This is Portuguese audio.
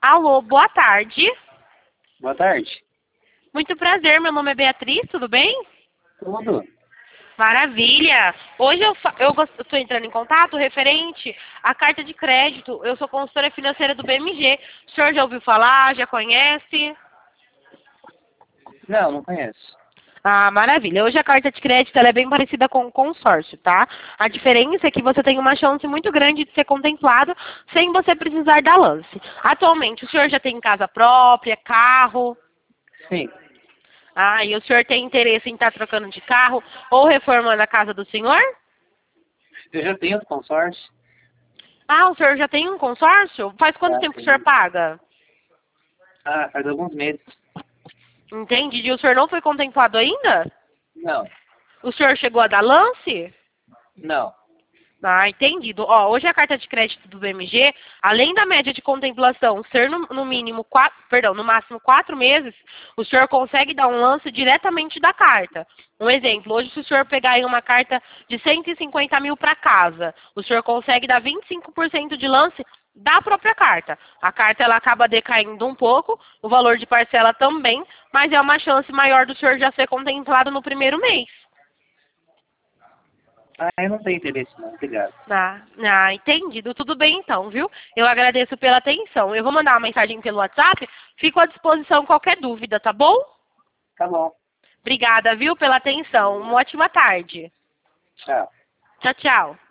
Alô, boa tarde. Boa tarde. Muito prazer, meu nome é Beatriz, tudo bem? Tudo? Maravilha! Hoje eu estou entrando em contato referente à carta de crédito. Eu sou consultora financeira do BMG. O senhor já ouviu falar, já conhece? Não, não conheço. Ah, maravilha. Hoje a carta de crédito ela é bem parecida com o consórcio, tá? A diferença é que você tem uma chance muito grande de ser contemplado sem você precisar dar lance. Atualmente, o senhor já tem casa própria, carro? Sim. Ah, e o senhor tem interesse em estar trocando de carro ou reformando a casa do senhor? Eu já tenho consórcio. Ah, o senhor já tem um consórcio? Faz quanto Já tempo que o senhor tenho. paga? Ah, faz alguns meses. Entende? E o senhor não foi contemplado ainda? Não. O senhor chegou a dar lance? Não. Ah, entendido. Ó, hoje a carta de crédito do BMG, além da média de contemplação ser no mínimo no máximo 4 meses, o senhor consegue dar um lance diretamente da carta. Um exemplo, hoje se o senhor pegar aí uma carta de 150 mil para casa, o senhor consegue dar 25% de lance da própria carta. A carta ela acaba decaindo um pouco, o valor de parcela também, mas é uma chance maior do senhor já ser contemplado no primeiro mês. Ah, eu não tenho interesse não. Obrigado. Entendido. Tudo bem então, viu? Eu agradeço pela atenção. Eu vou mandar uma mensagem pelo WhatsApp. Fico à disposição qualquer dúvida, tá bom? Tá bom. Obrigada, viu, pela atenção. Uma ótima tarde. Tchau. Tchau, tchau.